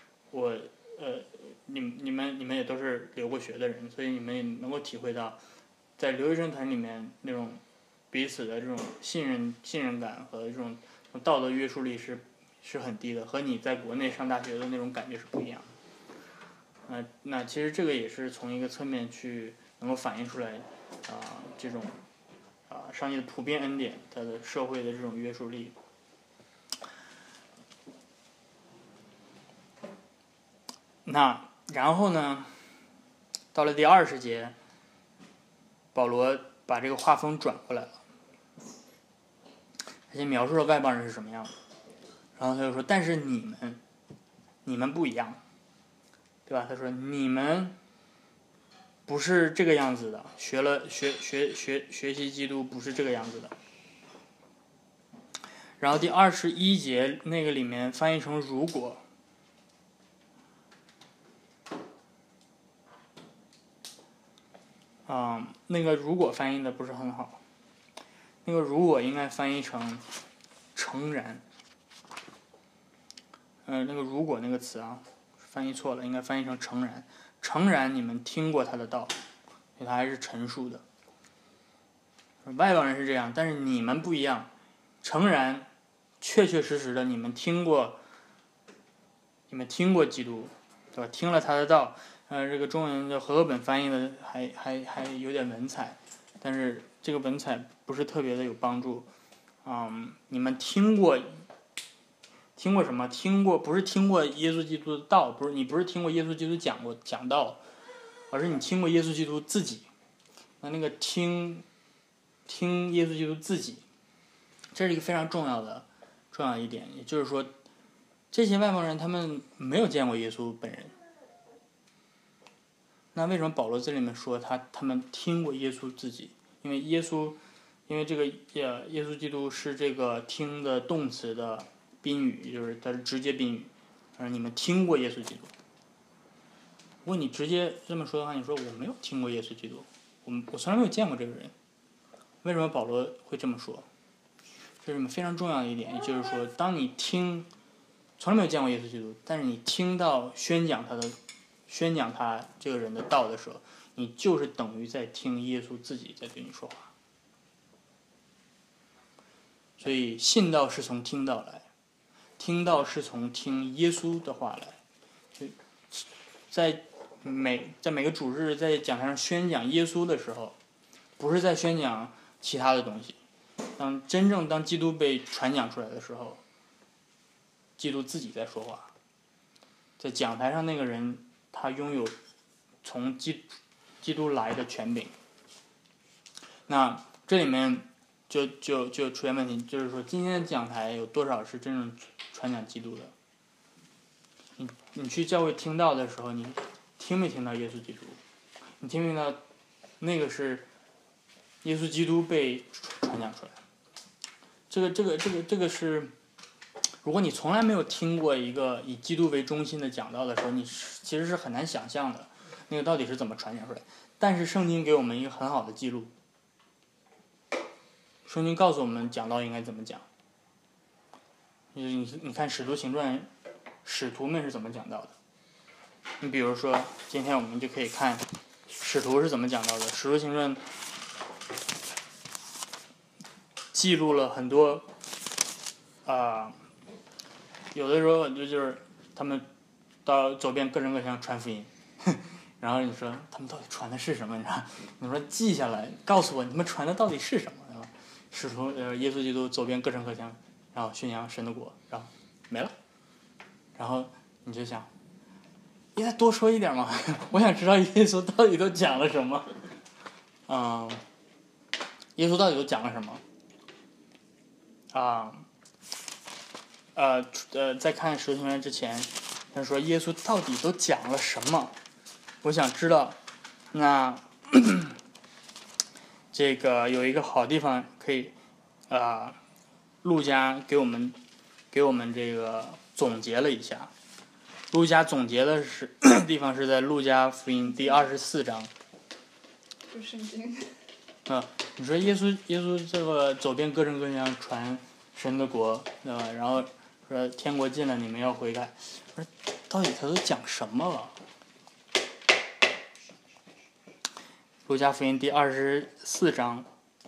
你们也都是留过学的人，所以你们也能够体会到，在留学生团里面那种彼此的这种信任感和这种道德约束力是很低的，和你在国内上大学的那种感觉是不一样的。那其实这个也是从一个侧面去能够反映出来，这种上帝的普遍恩典，它的社会的这种约束力。那然后呢，到了第20节，保罗把这个画风转过来了，他先描述了外邦人是什么样的，然后他就说：“但是你们不一样，对吧？”他说：“你们不是这个样子的，学习基督不是这个样子的。”然后第21节那个里面翻译成“如果”。 那个如果翻译的不是很好，那个如果应该翻译成诚然。那个如果那个词啊，翻译错了，应该翻译成诚然。诚然，你们听过他的道，所以他还是陈述的。外邦人是这样，但是你们不一样。诚然，确确实实的，你们听过基督，对吧？听了他的道。这个中文的和合本翻译的还有点文采，但是这个文采不是特别的有帮助。你们听过什么？不是听过耶稣基督的道，你不是听过耶稣基督讲道，而是你听过耶稣基督自己。那个听耶稣基督自己，这是一个非常重要的一点。也就是说，这些外邦人他们没有见过耶稣本人。那为什么保罗这里面说他们听过耶稣自己？因为这个耶稣基督是这个听的动词的宾语，就是它是直接宾语。你们听过耶稣基督？如果你直接这么说的话，你说我没有听过耶稣基督，我从来没有见过这个人。为什么保罗会这么说？这是非常重要的一点，也就是说，当你从来没有见过耶稣基督，但是你听到宣讲他这个人的道的时候，你就是等于在听耶稣自己在对你说话。所以信道是从听道来，听道是从听耶稣的话来。在每个主日在讲台上宣讲耶稣的时候，不是在宣讲其他的东西。当基督被传讲出来的时候，基督自己在说话。在讲台上那个人，他拥有从基督来的权柄。那这里面就出现问题，就是说今天的讲台有多少是真正传讲基督的？你去教会听到的时候，你听没听到耶稣基督？你听没听到那个是耶稣基督被传讲出来？这个是，如果你从来没有听过一个以基督为中心的讲道的时候，你其实是很难想象的，那个到底是怎么传讲出来。但是圣经给我们一个很好的记录，圣经告诉我们讲道应该怎么讲。你看《使徒行传》，使徒们是怎么讲道的？你比如说，今天我们就可以看使徒是怎么讲道的。《使徒行传》记录了很多，有的时候就是他们走遍各城各乡传福音，然后你说他们到底传的是什么？你说记下来，告诉我你们传的到底是什么？对吧？使徒耶稣基督走遍各城各乡，然后宣扬神的国，然后没了。然后你就想，你再多说一点嘛？我想知道耶稣到底都讲了什么。耶稣到底都讲了什么？在看《使徒行传》之前，他说耶稣到底都讲了什么？我想知道。那这个有一个好地方可以，路加给我们这个总结了一下。路加总结的地方是在路加福音第24章。 就圣经。 你说耶稣这个走遍各城各乡传神的国，对吧？然后说天国近了，你们要悔改。说到底他都讲什么了？路加福音第24章，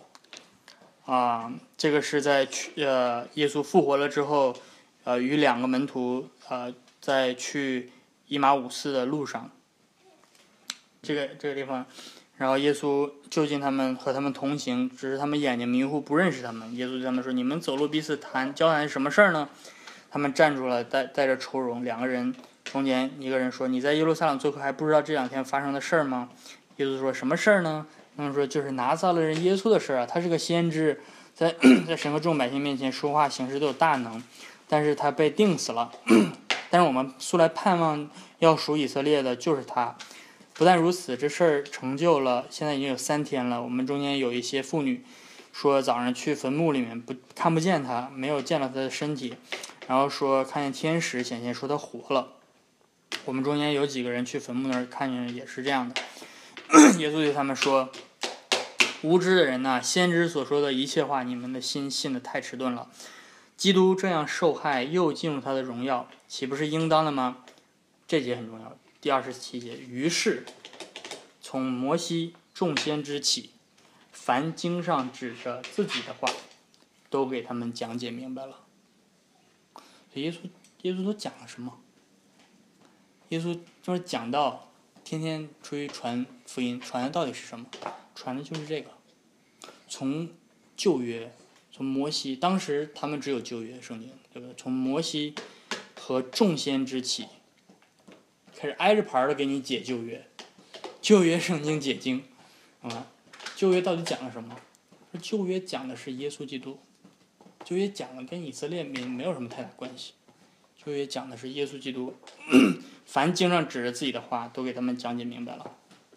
这个是在耶稣复活了之后，与2个门徒在去以马忤斯的路上，这个地方。然后耶稣就近他们，和他们同行，只是他们眼睛迷糊，不认识他们。耶稣对他们说：“你们走路彼此交谈什么事儿呢？”他们站住了，带着愁容。2个人中间一个人说：“你在耶路撒冷做客，还不知道这2天发生的事儿吗？”耶稣说：“什么事儿呢？”他们说：“就是拿撒勒人耶稣的事儿啊。他是个先知，在神和众百姓面前说话行事都有大能，但是他被钉死了。但是我们素来盼望要属以色列的就是他。不但如此，这事儿成就了，现在已经有3天了。我们中间有一些妇女说早上去坟墓里面看不见他，没有见到他的身体，然后说看见天使显现，说他活了。我们中间有几个人去坟墓那儿看见也是这样的。耶稣对他们说：“ 无知的人呐，先知所说的一切话，你们的心信得太迟钝了。基督这样受害，又进入他的荣耀，岂不是应当的吗？这节很重要。第27节，于是从摩西众先知起，凡经上指着自己的话，都给他们讲解明白了。耶稣都讲了什么？耶稣就是讲到天天出去传福音，传的到底是什么？传的就是这个。从旧约，从摩西，当时他们只有旧约圣经，对吧？从摩西和众先知起，开始挨着牌的给你解旧约，旧约圣经解经，旧约到底讲了什么？旧约讲的是耶稣基督，旧约讲的跟以色列民没有什么太大关系。旧约讲的是耶稣基督，凡经上指着自己的话，都给他们讲解明白了。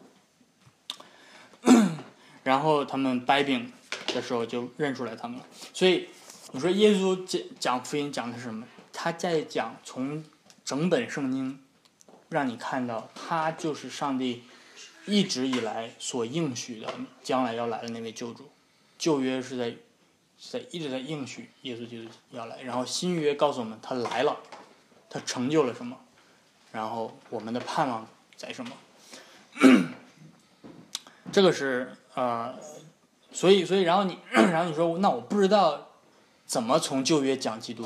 然后他们掰饼的时候就认出来他们了。所以你说耶稣讲福音讲的是什么？他在讲从整本圣经让你看到他就是上帝一直以来所应许的将来要来的那位救主。旧约是一直在应许耶稣基督要来，然后新约告诉我们他来了，他成就了什么，然后我们的盼望在什么。这个是所以然后你说那我不知道怎么从旧约讲基督，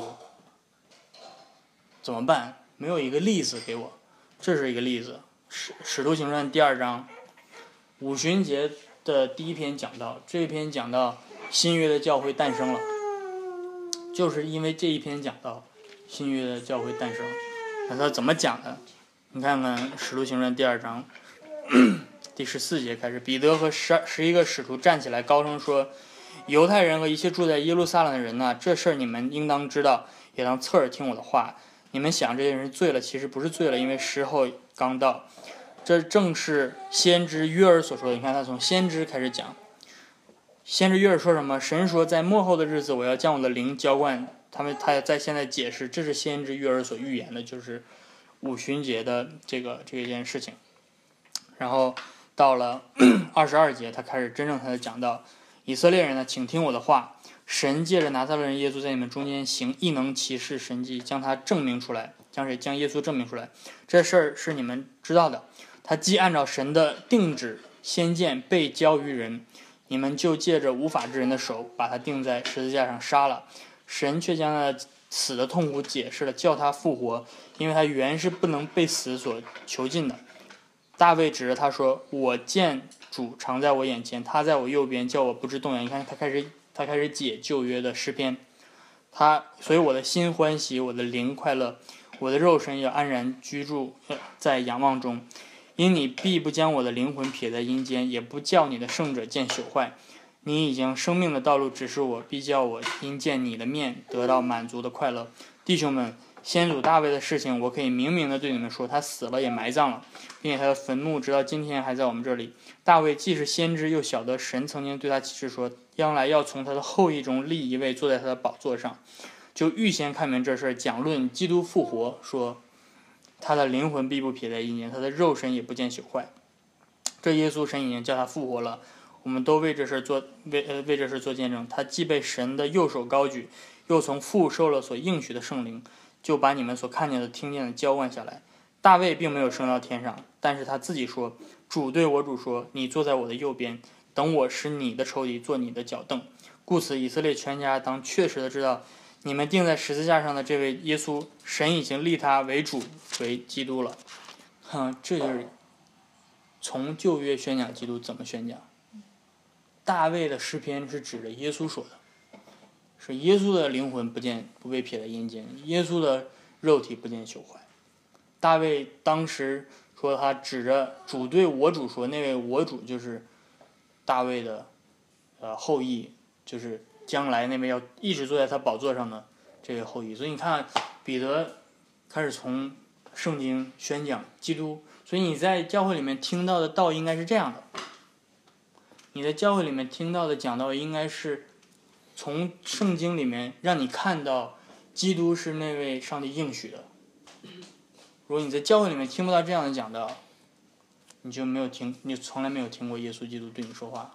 怎么办？没有一个例子给我。这是一个例子，使徒行传第2章五旬节的第一篇讲到，这一篇讲到新约的教会诞生了，就是因为这一篇讲到新约的教会诞生。那他怎么讲的？你看看使徒行传第2章第14节开始，彼得和11个使徒站起来高声说，犹太人和一切住在耶路撒冷的人呐，这事儿你们应当知道，也当侧耳听我的话。你们想这些人醉了，其实不是醉了，因为时候刚到。这正是先知约珥所说的。你看他从先知开始讲，先知约珥说什么？神说在末后的日子我要将我的灵浇灌他在现在解释，这是先知约珥所预言的，就是五旬节的这件事情。然后到了22节，他开始真正他的讲到，以色列人呢，请听我的话，神借着拿撒勒人耶稣在你们中间行异能奇事神迹，将他证明出来，将耶稣证明出来。这事儿是你们知道的。他既按照神的定旨先见被交于人，你们就借着无法之人的手把他钉在十字架上杀了。神却将他死的痛苦解释了，叫他复活，因为他原是不能被死所囚禁的。大卫指着他说，我见主常在我眼前，他在我右边，叫我不致动摇。你看他开始解旧约的诗篇，所以我的心欢喜，我的灵快乐，我的肉身要安然居住在仰望中。因你必不将我的灵魂撇在阴间，也不叫你的圣者见朽坏。你已经生命的道路指示我，必叫我因见你的面得到满足的快乐。弟兄们，先祖大卫的事情我可以明明的对你们说，他死了也埋葬了，并且他的坟墓直到今天还在我们这里。大卫既是先知，又晓得神曾经对他启示说，将来要从他的后裔中立一位坐在他的宝座上，就预先看明这事，讲论基督复活，说他的灵魂必不撇在阴间，他的肉身也不见朽坏。这耶稣神已经叫他复活了，我们都为这事做见证。他既被神的右手高举，又从父受了所应许的圣灵，就把你们所看见的听见的浇灌下来。大卫并没有升到天上，但是他自己说，主对我主说，你坐在我的右边，等我使你的仇敌做你的脚凳。故此以色列全家当确实的知道，你们钉在十字架上的这位耶稣，神已经立他为主为基督了。这就是从旧约宣讲基督怎么宣讲。大卫的诗篇是指着耶稣说的，是耶稣的灵魂不被撇在阴间，耶稣的肉体不见朽坏。大卫当时说他指着主对我主说，那位我主就是大卫的后裔，就是将来那位要一直坐在他宝座上的这个后裔。所以你看彼得开始从圣经宣讲基督，所以你在教会里面听到的道应该是这样的，你在教会里面听到的讲道应该是从圣经里面让你看到基督是那位上帝应许的。如果你在教会里面听不到这样的讲道，你从来没有听过耶稣基督对你说话。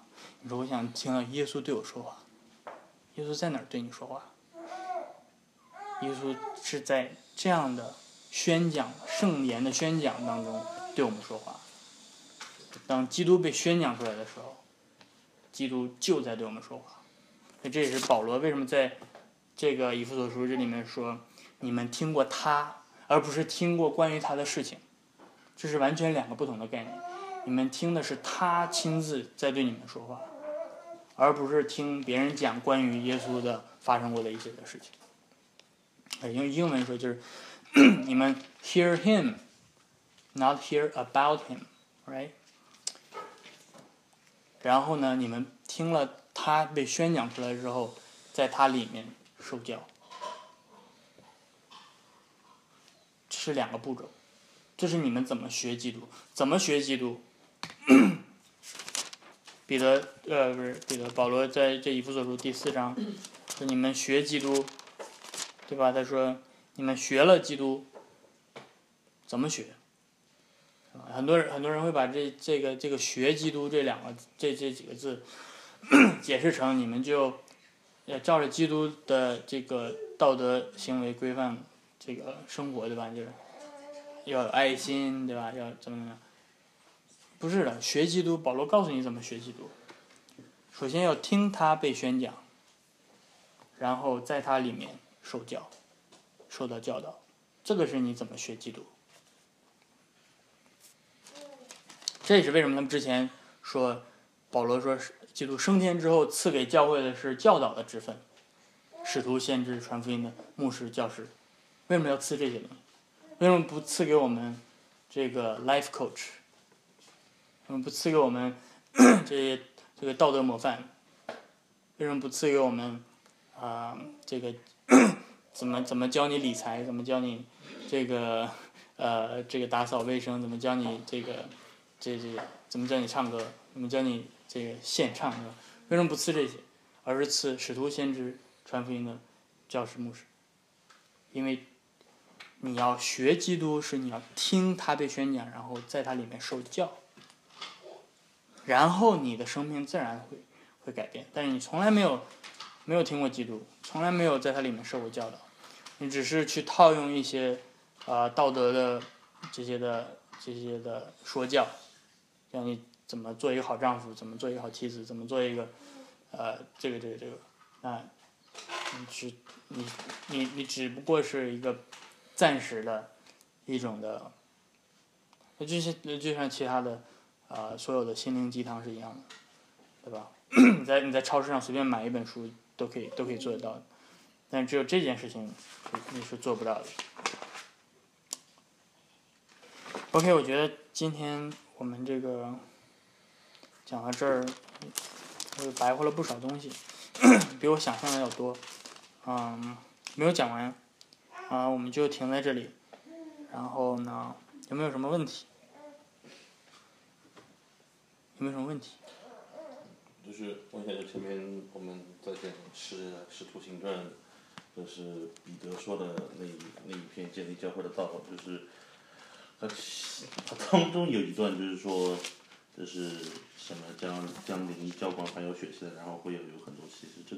你说我想听到耶稣对我说话，耶稣在哪儿对你说话？耶稣是在这样的宣讲圣言的宣讲当中对我们说话。当基督被宣讲出来的时候，基督就在对我们说话。所以这也是保罗为什么在这个以弗所书这里面说，你们听过他，而不是听过关于他的事情，这是完全两个不同的概念。你们听的是他亲自在对你们说话，而不是听别人讲关于耶稣的发生过的一些的事情。用英文说就是你们 hear him, not hear about him, right? 然后呢，你们听了他被宣讲出来之后，在他里面受教，这是两个步骤。这是你们怎么学基督？怎么学基督？保罗在这以弗所书第4章说你们学基督，对吧？他说你们学了基督，怎么学？很多人会把这个学基督这几个字解释成你们就照着基督的这个道德行为规范这个生活，对吧？就是要有爱心，对吧？要怎么样？不是的，学基督，保罗告诉你怎么学基督。首先要听他被宣讲，然后在他里面受教，受到教导，这个是你怎么学基督。这也是为什么他们之前说，保罗说基督升天之后赐给教会的是教导的职分，使徒、先知、传福音的牧师、教师。为什么要赐这些东西？为什么不赐给我们这个 life coach？ 为什么不赐给我们这个道德模范？为什么不赐给我们这个怎么教你理财？怎么教你这个打扫卫生？怎么教你这怎么教你唱歌？怎么教你这个献唱？为什么不赐这些，而是赐使徒、先知、传福音的教师、牧师？因为你要学基督，是你要听他被宣讲，然后在他里面受教，然后你的生命自然会改变。但是你从来没有听过基督，从来没有在他里面受过教导，你只是去套用一些道德的这些的说教，像你怎么做一个好丈夫，怎么做一个好妻子，怎么做一个这个，那你只不过是一个暂时的一种的，就像其他的所有的心灵鸡汤是一样的，对吧？你在超市上随便买一本书都可以做得到的，但只有这件事情你是做不到的。OK， 我觉得今天我们这个讲到这儿，白活了不少东西，比我想象的要多。没有讲完，我们就停在这里。然后呢，有没有什么问题？有没有什么问题？ 就是问一下，就前面我们在讲使徒行传，就是彼得说的那一篇建立教会的道，就是他当中有一段就是说，就是什么将灵浇灌含有血气的，然后会有很多奇事。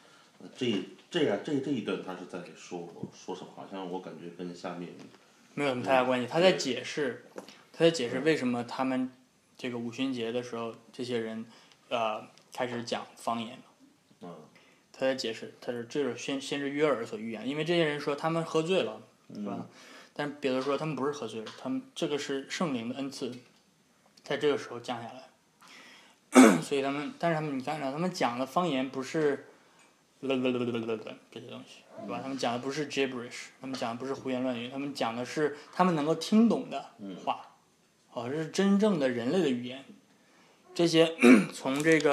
这一段他是在说什么？好像我感觉跟下面没有什么太大关系。他在解释为什么他们这个五旬节的时候，这些人开始讲方言了。他在解释，他说这是先知约珥所预言，因为这些人说他们喝醉了，是吧？但别的说他们不是喝醉了，他们这个是圣灵的恩赐，在这个时候降下来。所以但是你看他们讲的方言不是这些东西，是吧？他们讲的不是 gibberish， 他们讲的不是胡言乱语，他们讲的是他们能够听懂的话，这是真正的人类的语言。这些从这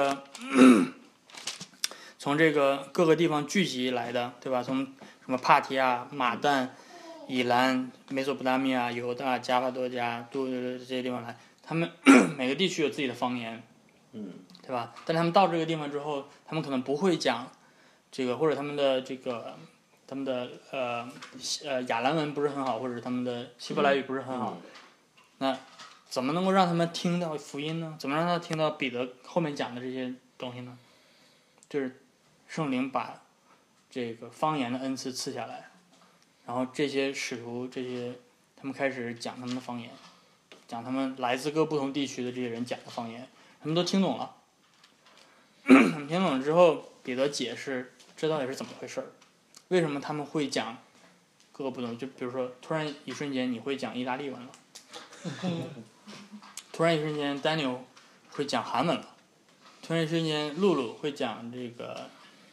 个各个地方聚集来的，对吧？从什么帕提亚、马旦、以兰、美索不达米亚、犹大、加帕多家这些地方来，他们每个地区有自己的方言，对吧？但他们到这个地方之后，他们可能不会讲这个，或者他们的亚兰文不是很好，或者他们的希伯来语不是很好，那怎么能够让他们听到福音呢？怎么让他听到彼得后面讲的这些东西呢？就是圣灵把这个方言的恩赐赐下来，然后这些使徒他们开始讲他们的方言，讲他们来自各不同地区的这些人讲的方言，他们都听懂了。听懂了之后，彼得解释这到底是怎么回事儿，为什么他们会讲各个不同，就比如说突然一瞬间你会讲意大利文了，突然一瞬间 Daniel 会讲韩文了，突然一瞬间露露会讲这个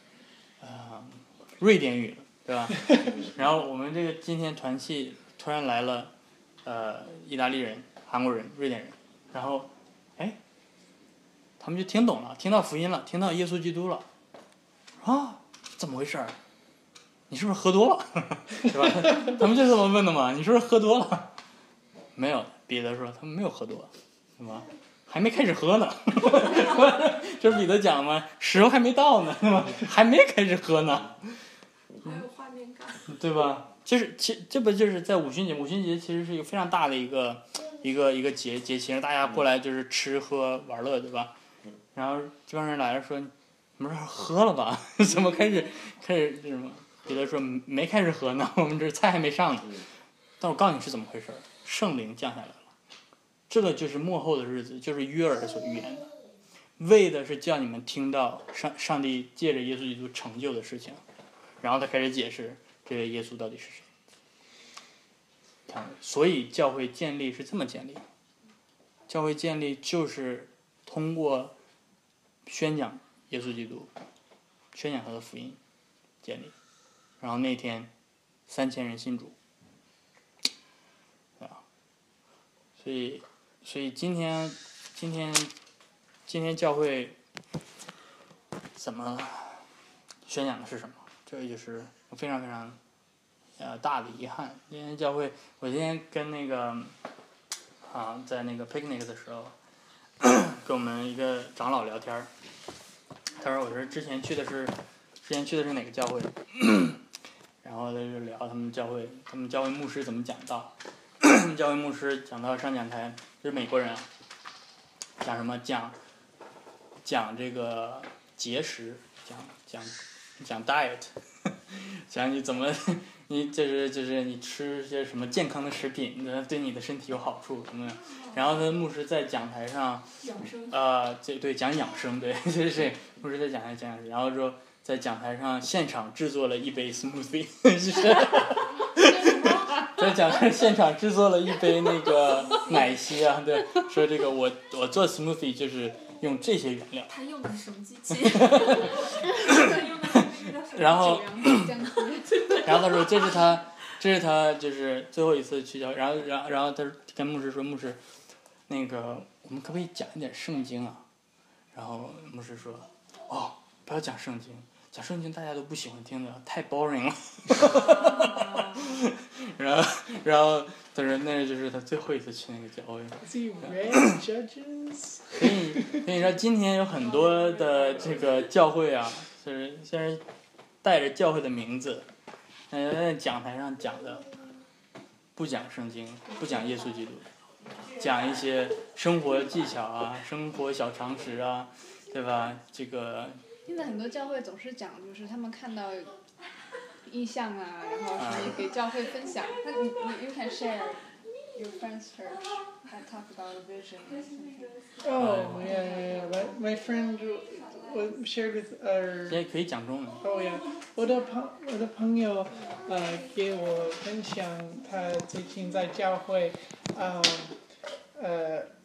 瑞典语了，对吧？然后我们这个今天团契突然来了意大利人、韩国人、瑞典人，然后他们就听懂了，听到福音了，听到耶稣基督了，啊，怎么回事儿？你是不是喝多了？对吧？他们就这么问的嘛，你是不是喝多了？没有，彼得说他们没有喝多，对吧？还没开始喝呢。这是彼得讲嘛，时候还没到呢，对吧？还没开始喝呢。 还有画面感， 对吧？这不就是在五旬节？五旬节其实是一个非常大的一个节庆，大家过来就是吃喝玩乐，对吧？然后这帮人来了说，你们这喝了吧？怎么开始这什么？彼得说没开始喝呢，我们这菜还没上呢。但我告诉你是怎么回事，圣灵降下来了，这个就是末后的日子，就是约珥所预言的，为的是叫你们听到上帝借着耶稣基督成就的事情。然后他开始解释这位耶稣到底是谁。所以教会建立是这么建立的，教会建立就是通过宣讲耶稣基督，宣讲他的福音建立。然后那天3000人信主，所以今天教会怎么宣讲的是什么？这就是非常非常大的遗憾。今天教会，我今天跟那个在那个 picnic 的时候，跟我们一个长老聊天，他说我是之前去的是哪个教会，然后他就聊他们教会牧师怎么讲道，他们教会牧师讲道上讲台，就是美国人啊，讲什么讲这个节食，讲 diet， 讲你怎么你就是你吃些什么健康的食品，对你的身体有好处什么的。然后他牧师在讲台上，对讲养生，对，就是牧师在讲台讲，然后说在讲台上现场制作了一杯 smoothie， 就是在讲台现场制作了一杯那个奶昔啊，对，说这个我做 smoothie 就是用这些原料。 他用的是什么机器？ 然后他说这是他就是最后一次去教，然后他跟牧师说，牧师，那个我们可不可以讲一点圣经啊？然后牧师说，不要讲圣经，讲圣经大家都不喜欢听的，太 boring 了。然后他说那就是他最后一次去那个教会。 所以你说今天有很多的这个教会啊，就是虽然带着教会的名字，但在讲台上讲的不讲圣经，不讲耶稣基督，讲一些生活技巧啊、生活小常识啊，对吧？这个现在很多教会总是讲，就是他们看到意象啊，然后什么给教会分享。You can share your friend's church and talk about the vision. Oh yeah. My friend shared with our. 也可以讲中文。 Oh yeah. 我的朋友给我分享他最近在教会